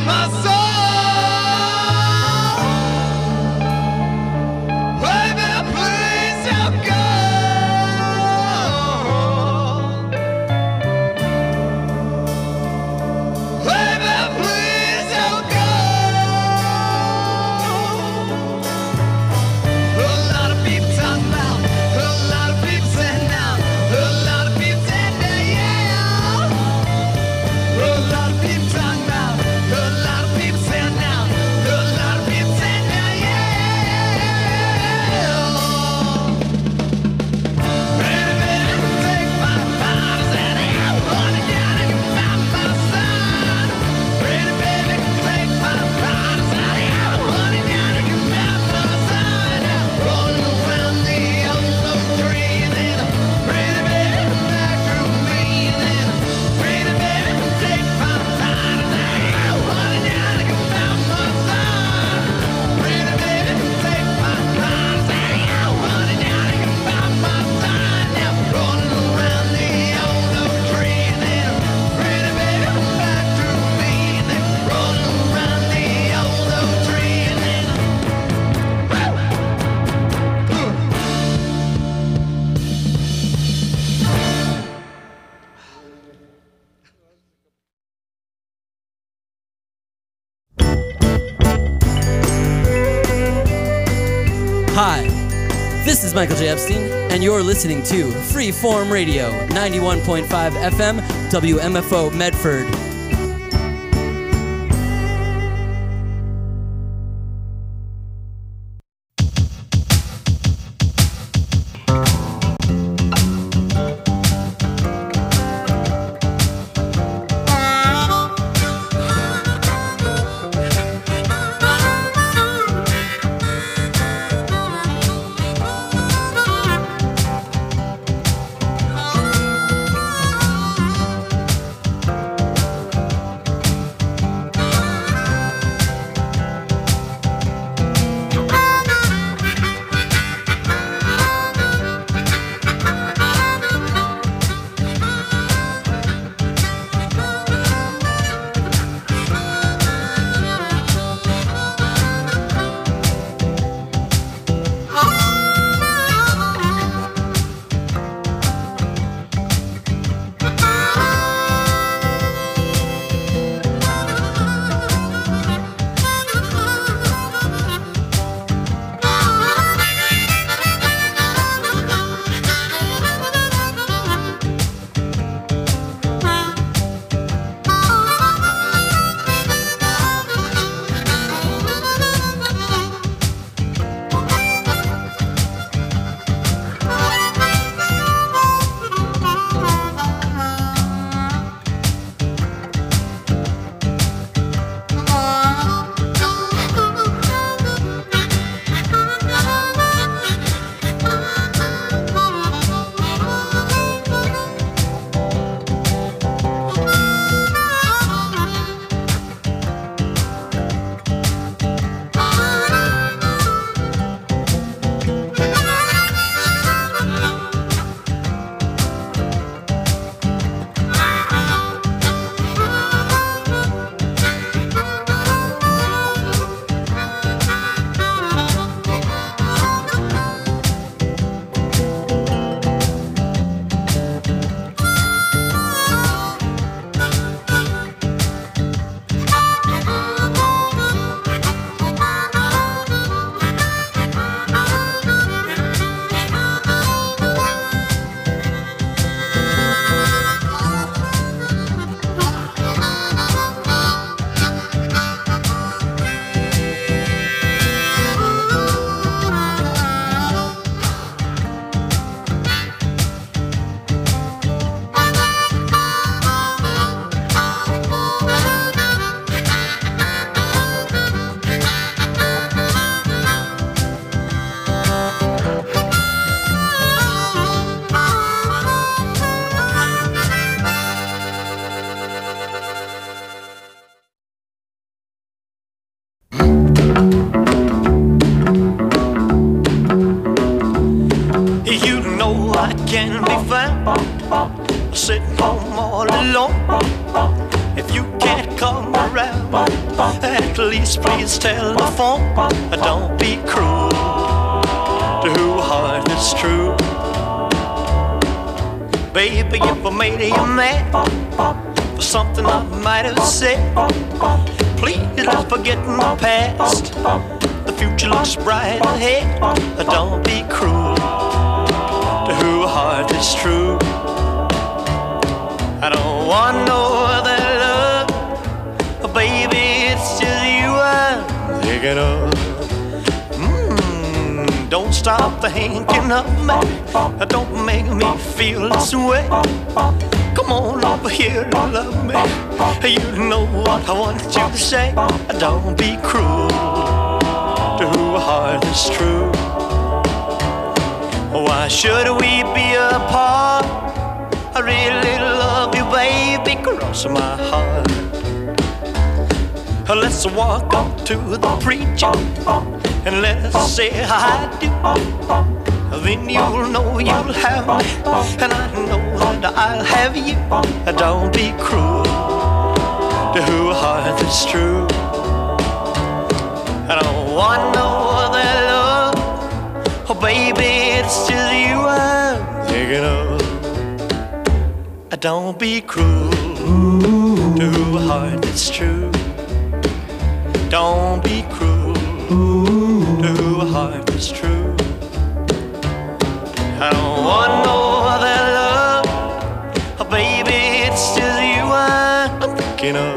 my soul. Baby, please don't go. Baby, please don't go. A lot of people talking about, a lot of people saying now, a lot of people saying that, yeah. A lot of people talking about, a lot of people saying now, a lot of people saying that, yeah. Baby, baby, take my powers and I'm running down and by my side. Baby, baby, take my powers and I'm running down and by my side. Rolling around the yellow tree and then pretty baby back through me and then pretty baby take my powers and I'm running down and by my side. Pretty baby take my powers and I'm running down and by my side. Now rolling around the yellow tree and then pretty baby back through me and then rolling around the yellow tree and then Hi, this is Michael J. Epstein, and you're listening to Freeform Radio, 91.5 FM, WMFO Medford. can be found sitting home all alone. If you can't come around, at least please telephone. Don't be cruel to who heart is true. Baby, if I made you mad for something I might have said, please don't forget my past. The future looks bright ahead. Don't be cruel to who heart is true. I don't want no other love, baby, it's just you I'm thinking of. Don't stop thinking of me, don't make me feel this way. Come on over here and love me, you know what I want you to say. Don't be cruel to who heart is true. Why should we be apart? I really love you, baby, cross my heart. Let's walk up to the preacher and let's say I do. Then you'll know you'll have me, and I know that I'll have you. Don't be cruel to who heart is true. I don't want no other love, oh baby, it's just you I'm thinking of. Don't be cruel to who heart is true. Don't be cruel to who heart is true. I don't want no other love, oh baby, it's just you I'm thinking of.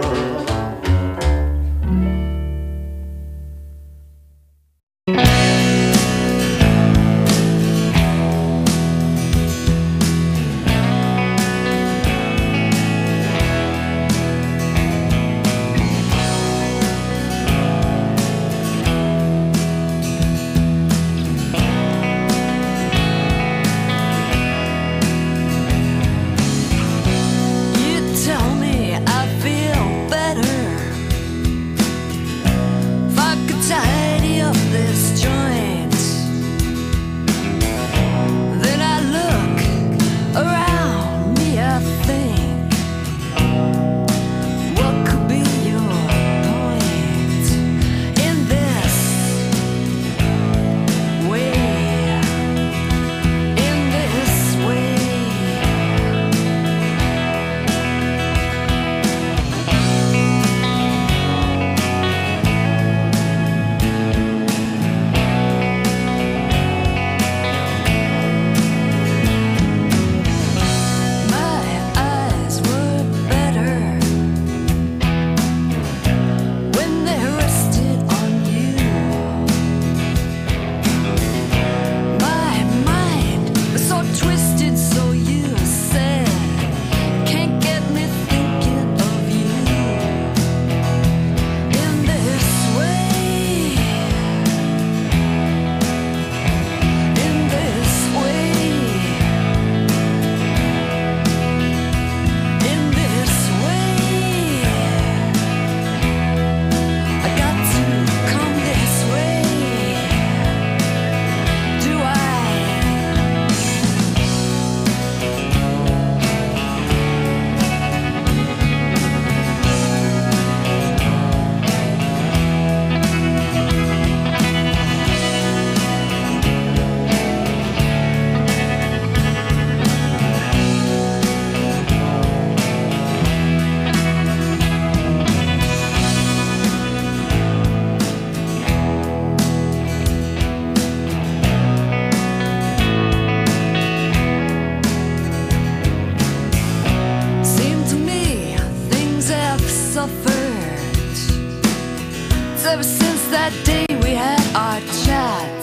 ever since that day we had our chat.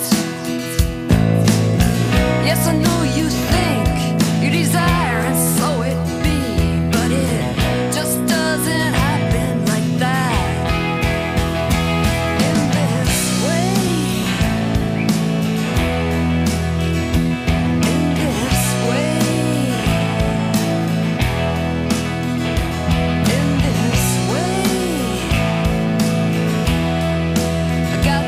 Yes, I know you think you desire, and so it be, but it just doesn't happen like that. In this way, in this way, in this way, I got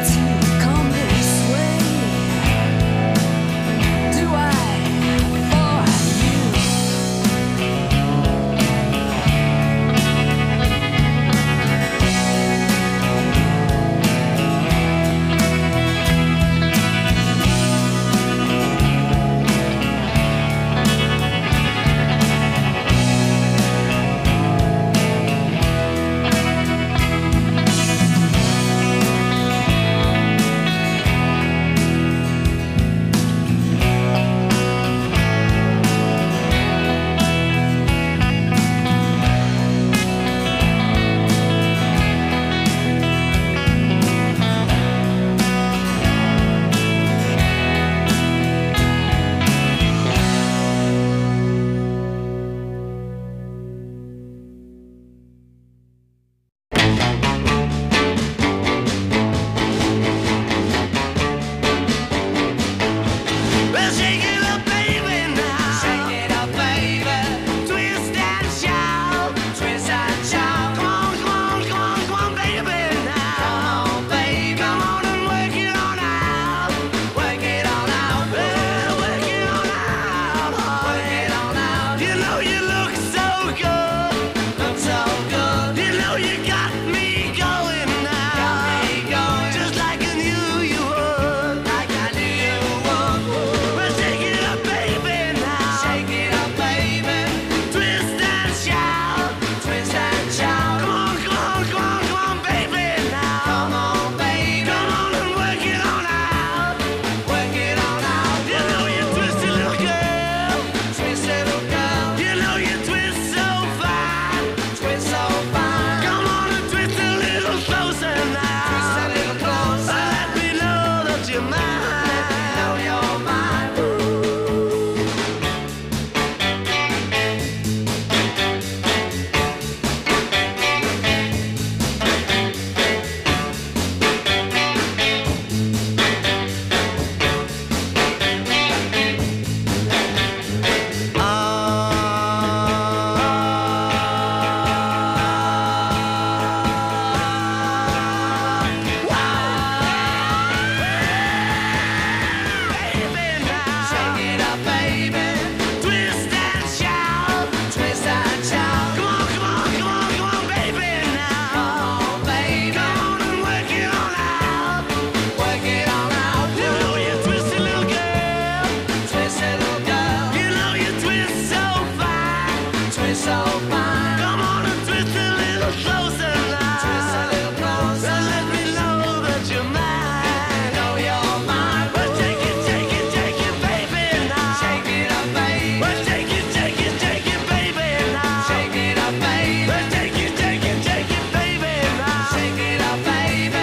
so fine. Come on and twist a little closer now. Twist a little closer. And let me know that you're mine. Know you're mine. Well, take it, baby, now. Shake it up, baby. Well, take it, baby, now. Shake it up, baby. Well, take it, baby, now. Shake it up, baby.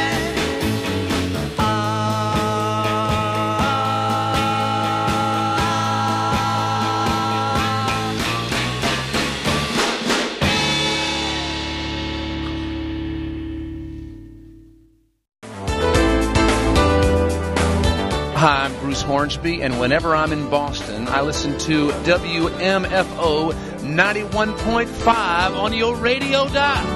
Hi, I'm Bruce Hornsby, and whenever I'm in Boston, I listen to WMFO 91.5 on your radio dial.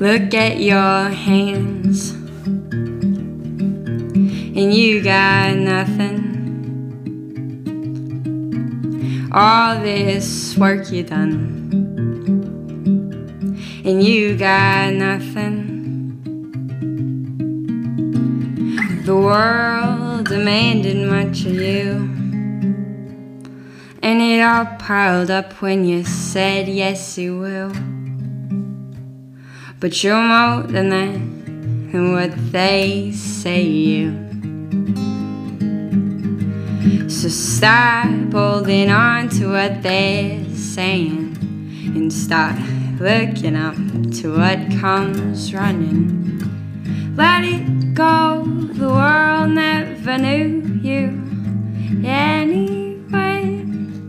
Look at your hands, and you got nothing. All this work you done, and you got nothing. The world demanded much of you, and it all piled up when you said yes you will. But you're more than that, and what they say you. So stop holding on to what they're saying, and start looking up to what comes running. Let it go, the world never knew you anyway.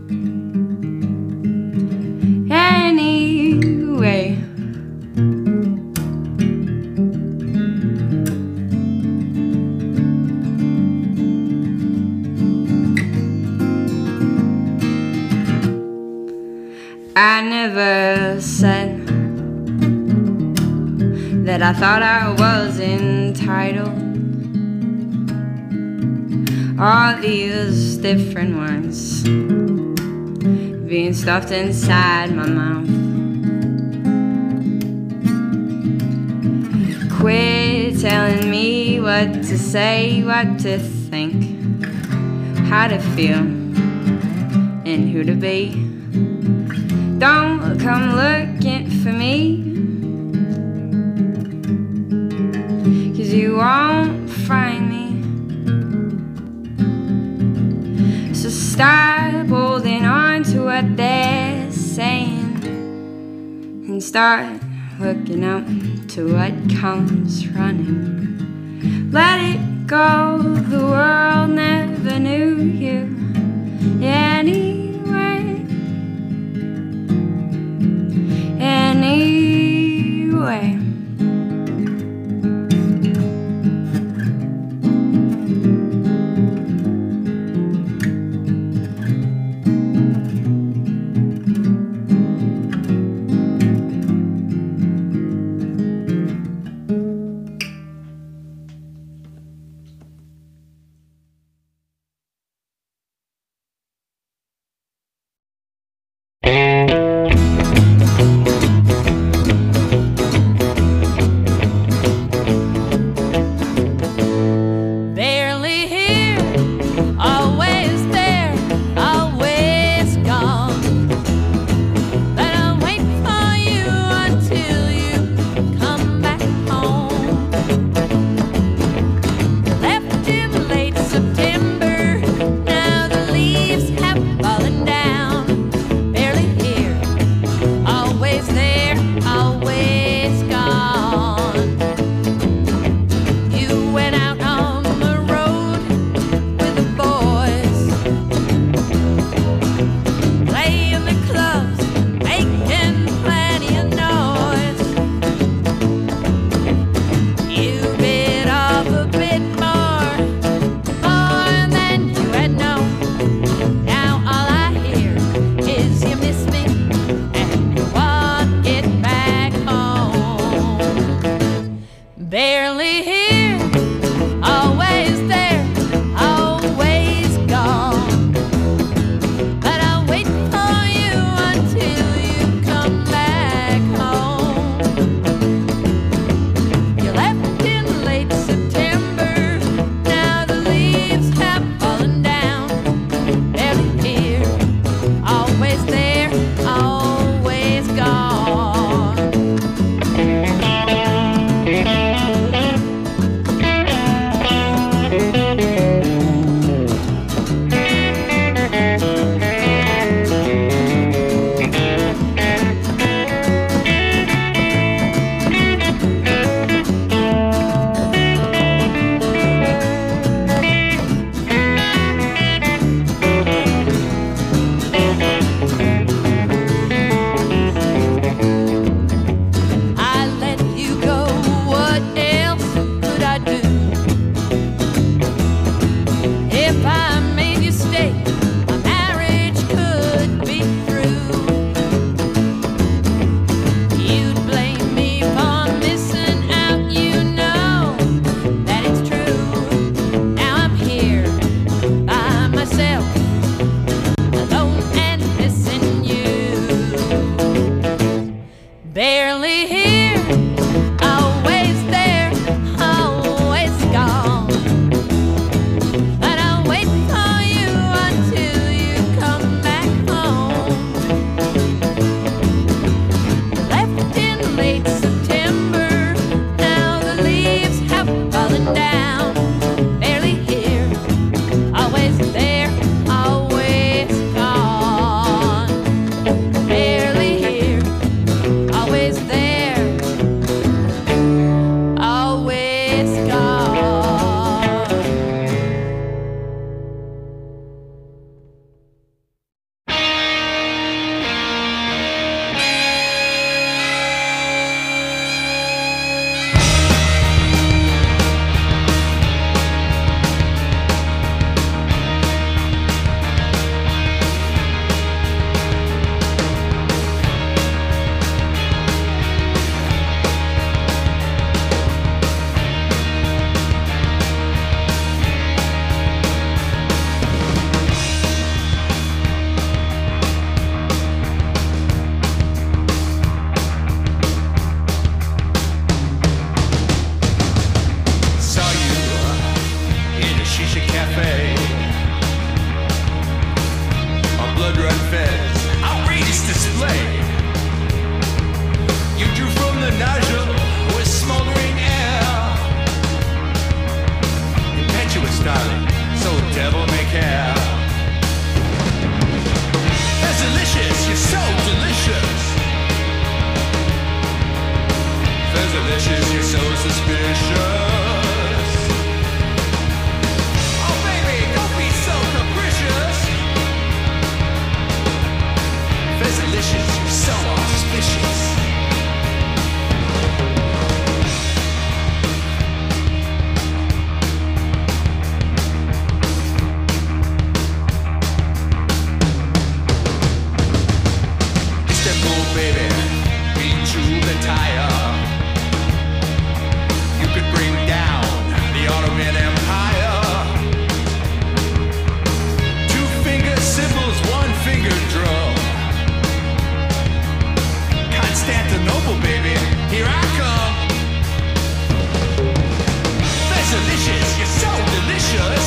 Anyway. I never said that I thought I was entitled. All these different words being stuffed inside my mouth. Quit telling me what to say, what to think, how to feel, and who to be. Don't come looking for me, 'cause you won't find me. So stop holding on to what they're saying, and start looking up to what comes running. Let it go, the world never knew you anyway. Anyway. Lopez, outrageous display. You drew from the nozzle with smoldering air. Impetuous, darling, so devil may care. That's delicious, you're so delicious. That's delicious, you're so suspicious. Oh baby, don't be so capricious. That's delicious, you're so auspicious. Baby, be true and tire. You could bring down the Ottoman Empire. 2-finger cymbals, 1-finger drum. Constantinople, baby, here I come. That's delicious, you're so delicious.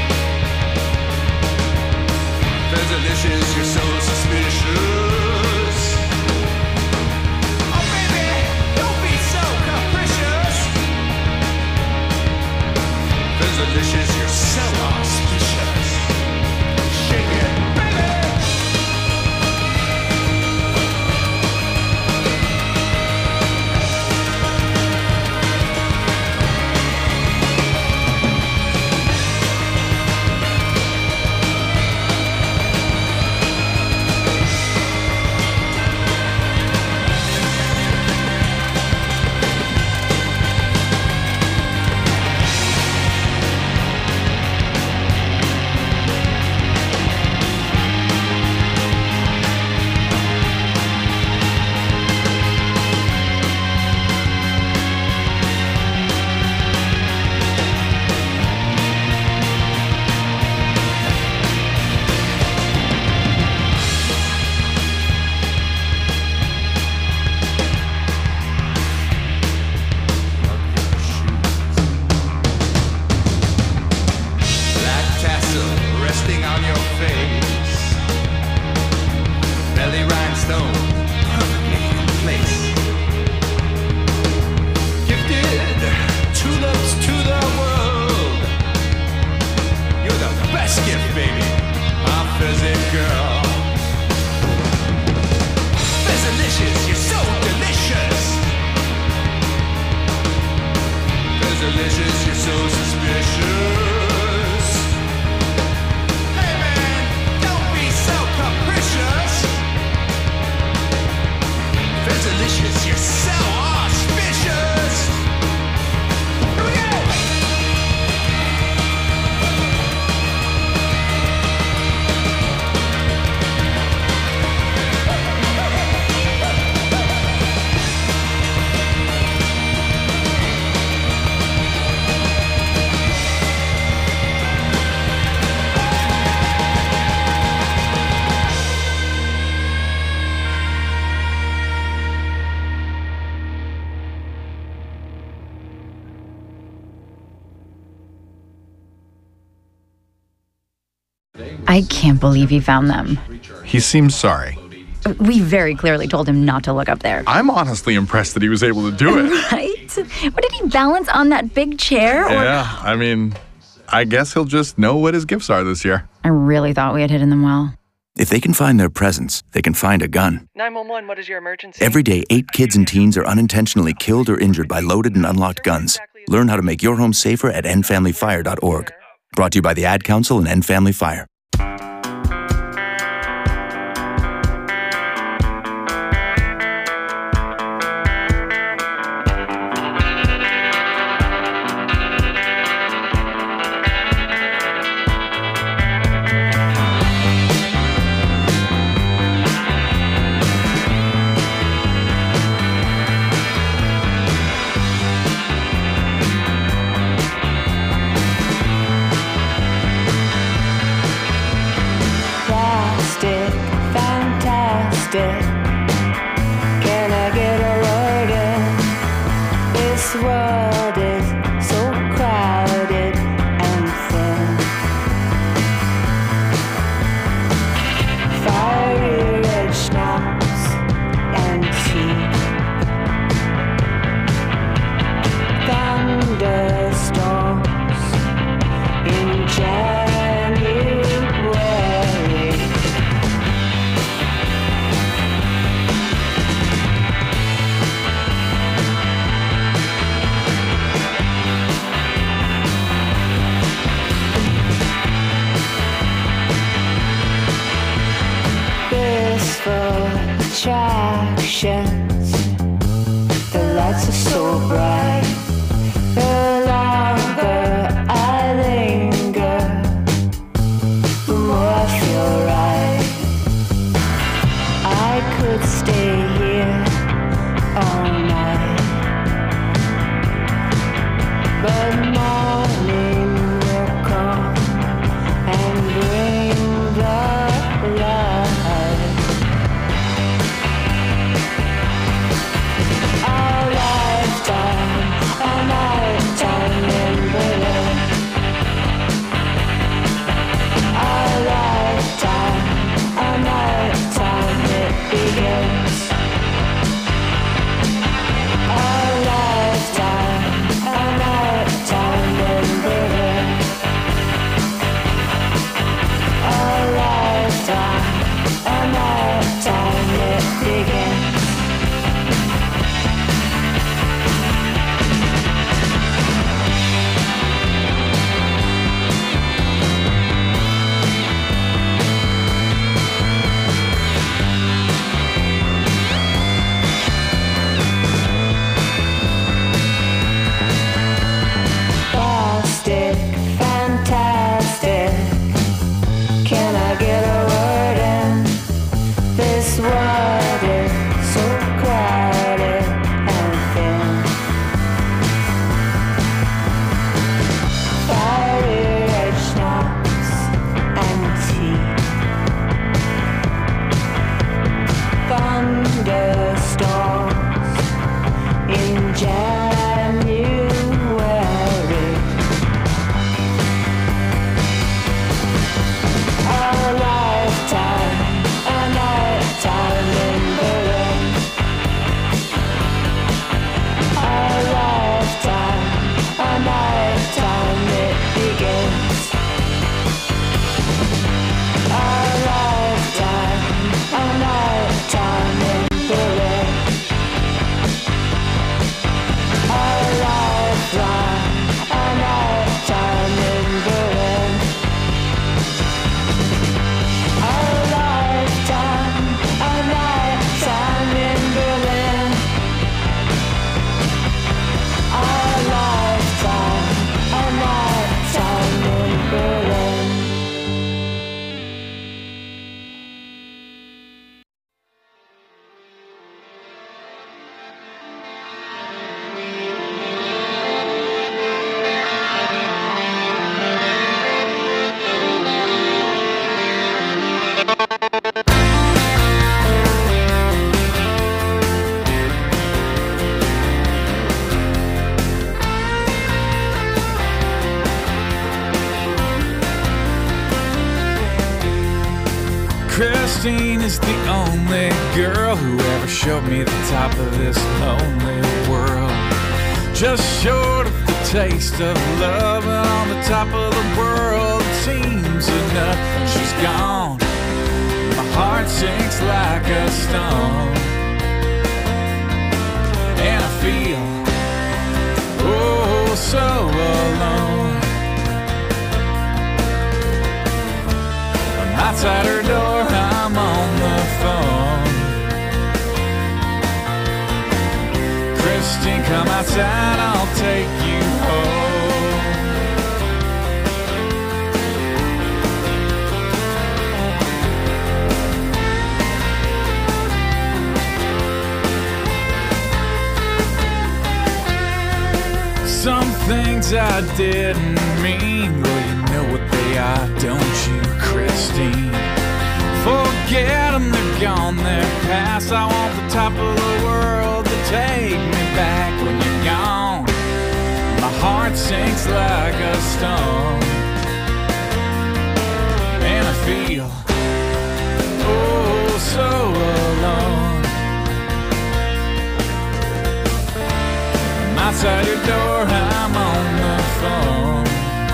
That's delicious, you're so suspicious. Delicious, you're so auspicious. Shake it, baby. Delicious, you're so suspicious. Hey man, don't be so capricious. That's delicious, you're so auspicious. Here we go. I can't believe he found them. He seems sorry. We very clearly told him not to look up there. I'm honestly impressed that he was able to do it. Right? What did he balance on that big chair? Yeah, I mean, I guess he'll just know what his gifts are this year. I really thought we had hidden them well. If they can find their presents, they can find a gun. 911, what is your emergency? Every day, 8 kids and teens are unintentionally killed or injured by loaded and unlocked guns. Learn how to make your home safer at endfamilyfire.org. Brought to you by the Ad Council and End Family Fire. Can I get a word in? This world is so crowded and thin. Fire attractions. The lights are so bright. The longer I linger, the more I feel right. I could stay here all night, but morning will come and bring the light. Our lifetime, a nighttime in Berlin. Our lifetime, a nighttime it begins. Our lifetime, a nighttime in Berlin. Our lifetime, a nighttime it begins. Plastic, fantastic. Can I get a word in? This world is so crowded and thin. Fiery schnapps and tea. Thunderstorms in January. Our lifetime, a nighttime in Berlin. Our lifetime, a nighttime it begins. Our lifetime, a nighttime in Berlin. Our lifeline, a nighttime in Berlin. Our lifetime, a nighttime in Berlin. Our lifetime, a nighttime in Berlin. Christine is the only girl who ever showed me the top of this lonely world. Just short of the taste of love, and on the top of the world it seems enough. She's gone, my heart sinks like a stone, and I feel oh so alone. Outside her door, I'm on the phone. Christine, come outside, I'll take you home. Some things I didn't mean, well, you know what they are, don't you, Christine? Forget them, they're gone, they're past. I want the top of the world to take me back. When you're gone, my heart sinks like a stone, and I feel oh so alone. I'm outside your door, I'm on the phone.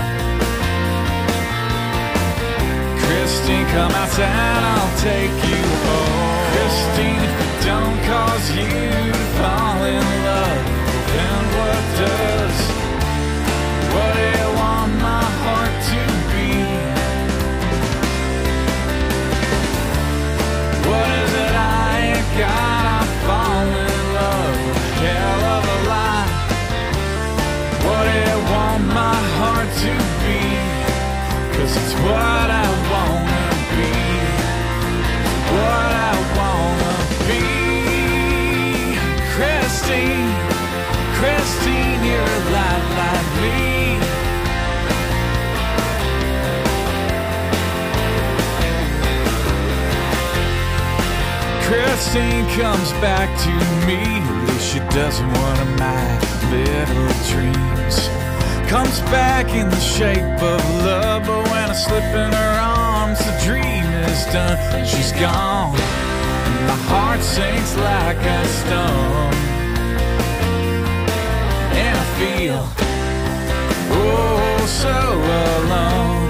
Christine, come outside, I'll take you home. Christine, if it don't cause you to fall in love, then what does? What do you want my heart to be? What is it I Christine comes back to me, at least she doesn't one of my little dreams. Comes back in the shape of love, but when I slip in her arms, the dream is done. And she's gone, and my heart sinks like a stone. And I feel, oh, so alone.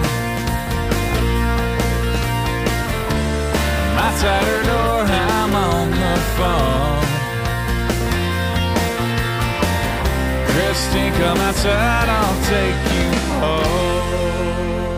Outside her door, I'm on the phone. Christine, come outside, I'll take you home.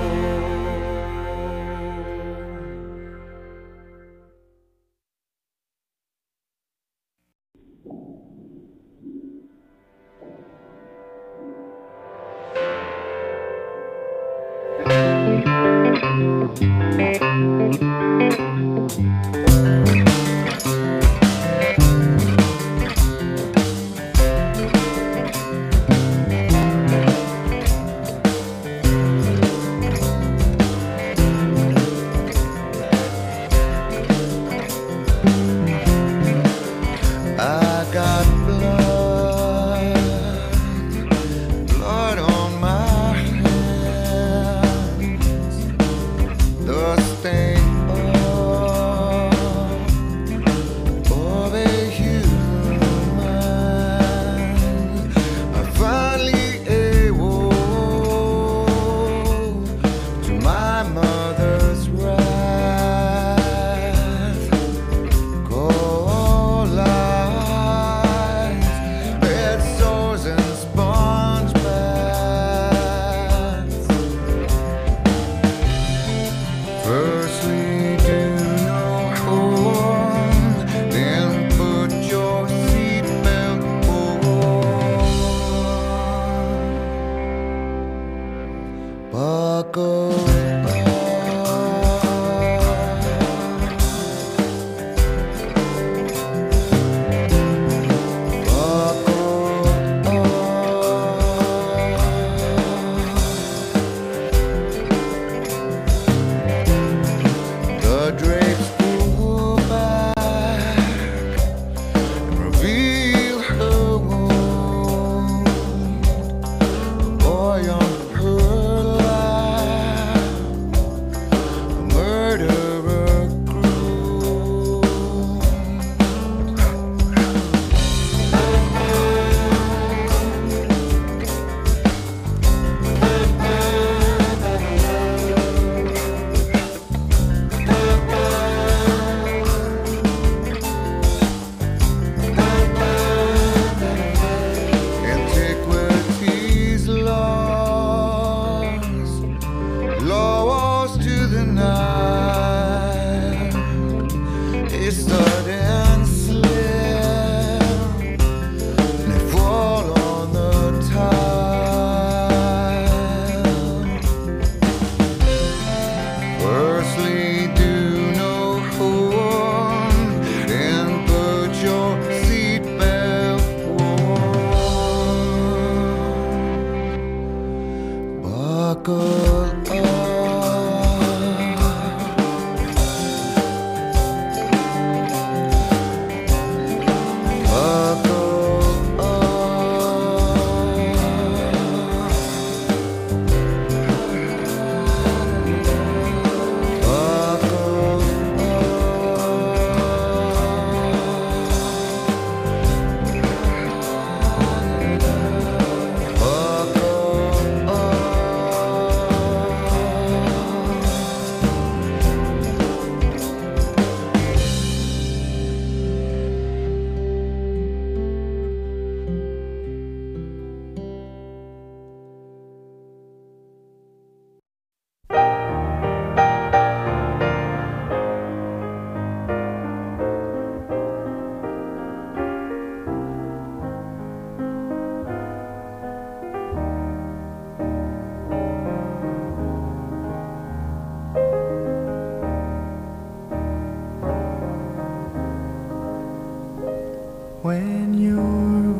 when you're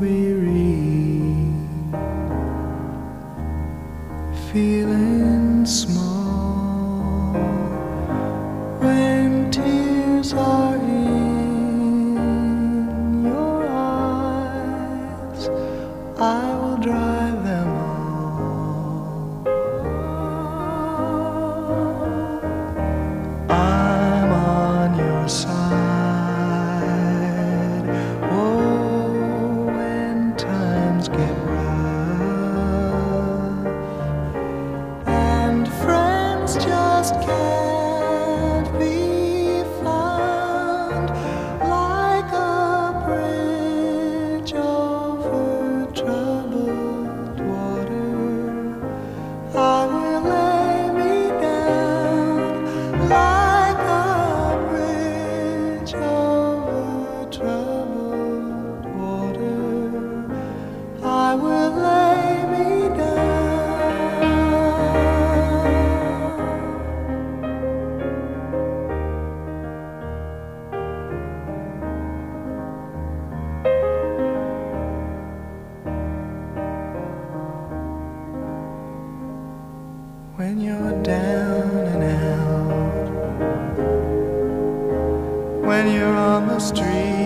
weary, feeling small, when tears are in troubled water, I will lay me down. When you're down and out, when you're on the street,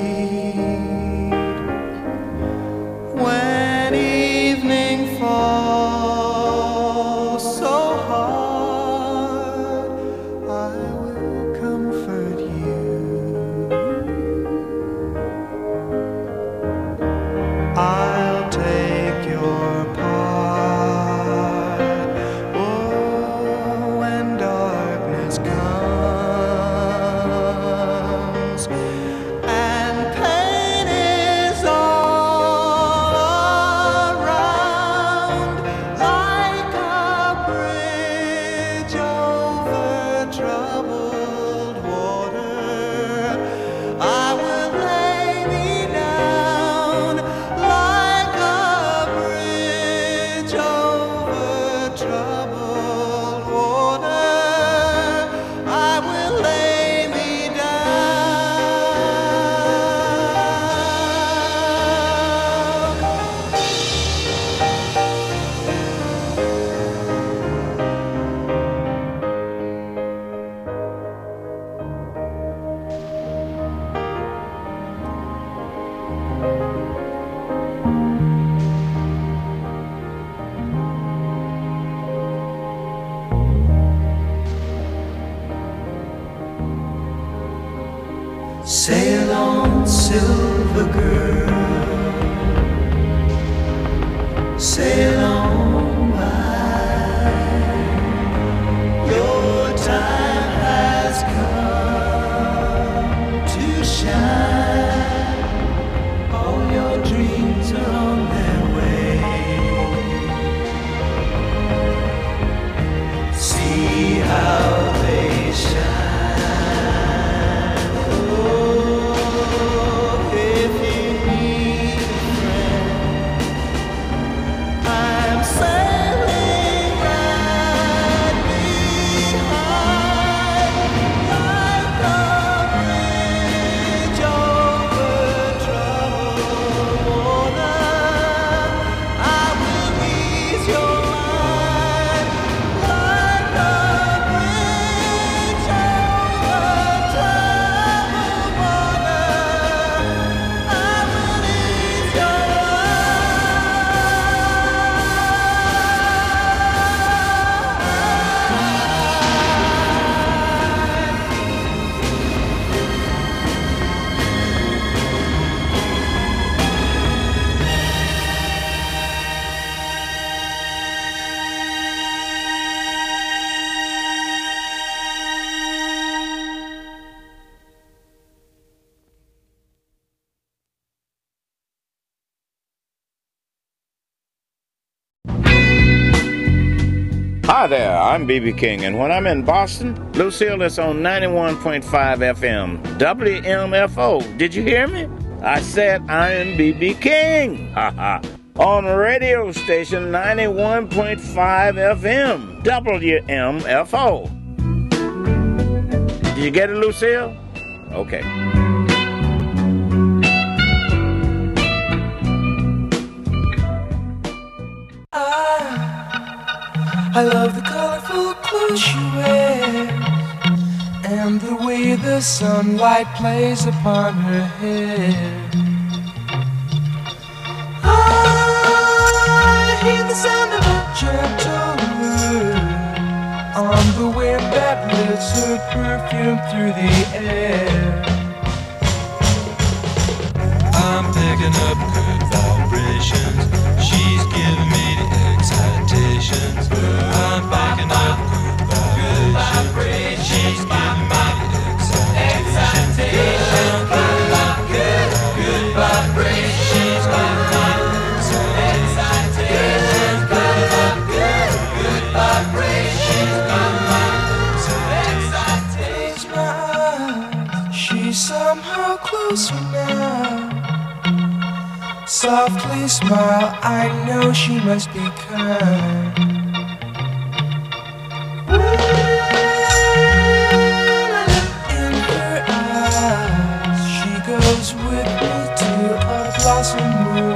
when evening falls so hard, I will comfort you. I'll take your part. Oh, when darkness comes and pain is all around, like a bridge over troubled water, I will lay me down. Like a bridge over troubled water, I will lay me Sail on, silver girl, sail on by. Your time has come to shine. All your dreams are on their way. See how they shine. Hi there, I'm B.B. King, and when I'm in Boston, Lucille is on 91.5 FM, WMFO. Did you hear me? I said I am B.B. King. Haha. On radio station 91.5 FM, WMFO. Did you get it, Lucille? Okay. I love the colorful clothes she wears and the way the sunlight plays upon her hair. I hear the sound of a gentle word on the wind that lifts her perfume through the air. I'm picking up good vibrations. She's giving me the excitations. I'm picking up good vibrations. She's giving me the excitations. Good vibrations. She's giving me the excitations. Good vibrations. She's giving me the excitations. She's somehow close wants you now. Softly smile, I know she must be kind. In her eyes, she goes with me to a blossom room.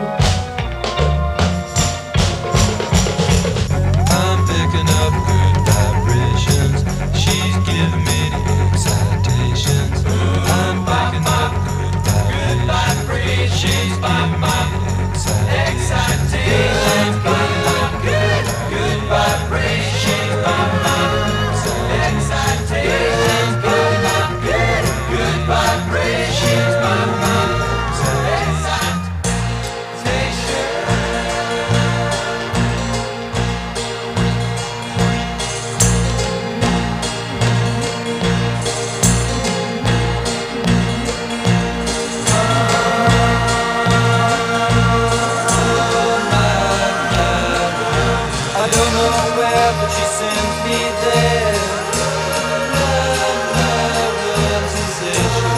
I'm picking up good vibrations. She's giving me the excitations. I'm picking up good vibrations. She's giving me the excitations. Good vibrations. Excitations. Good vibrations. I don't know where, but she sends me there. Love, sensation.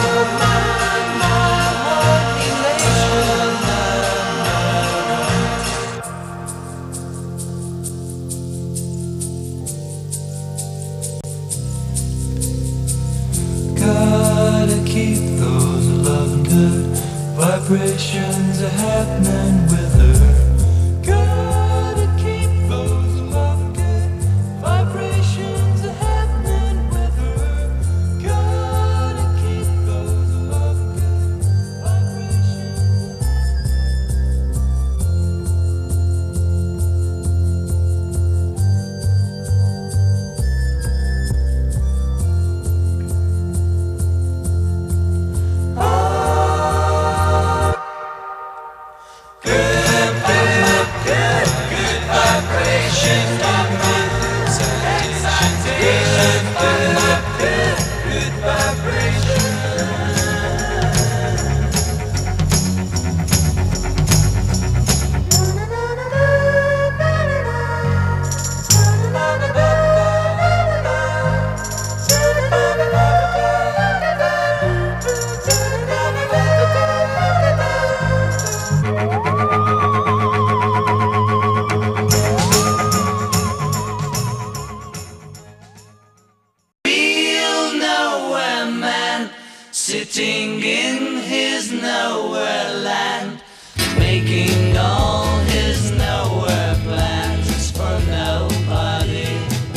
Gotta keep those loving good vibrations happening with her. Gotta keep those loving good vibrations happening with her. Gotta keep those loving good vibrations. Real nowhere man, sitting in his nowhere land, making all his nowhere plans for nobody.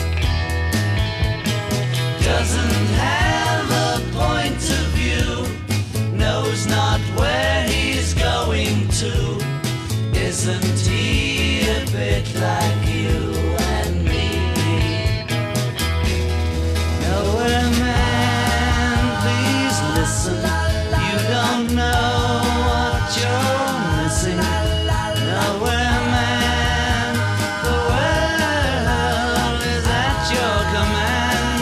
Doesn't have a point of view, knows not where he's going to. Isn't he a bit like you and me? Nowhere man, please listen. You don't know what you're missing. Nowhere man, the world is at your command.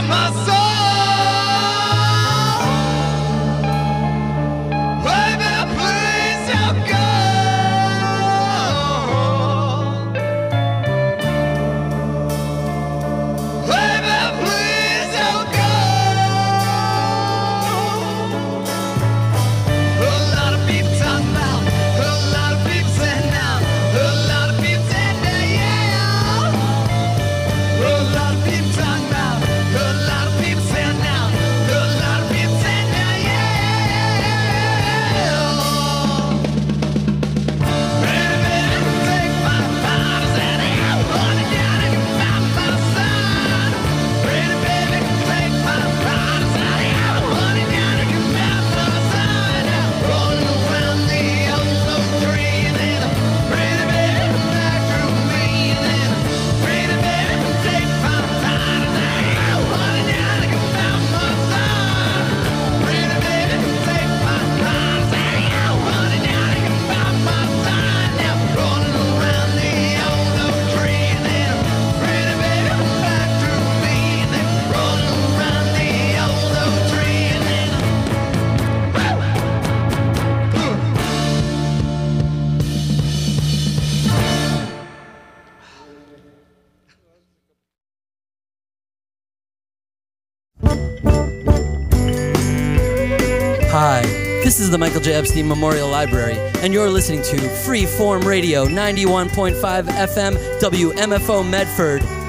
my soul. Baby, please don't go. Baby, please don't go. A lot of people talking about, a lot of people saying now, a lot of people saying now, yeah. A lot of people talking about, a lot of people saying now, a lot of people saying now, yeah. Baby, baby, take my powers and I'll run it down and by my side. Pretty baby, take my powers and I'll run it down and by my side. Rolling around the yellow tree and then pretty baby back through me and then pretty baby take my powers and I'll run it down and by my side. Pretty baby take my powers and I'll run it down and by my side. Now rolling around the yellow tree and then pretty baby back through me and then rolling around the yellow tree and then. Hi, this is the Michael J. Epstein Memorial Library, and you're listening to Freeform Radio 91.5 FM WMFO Medford.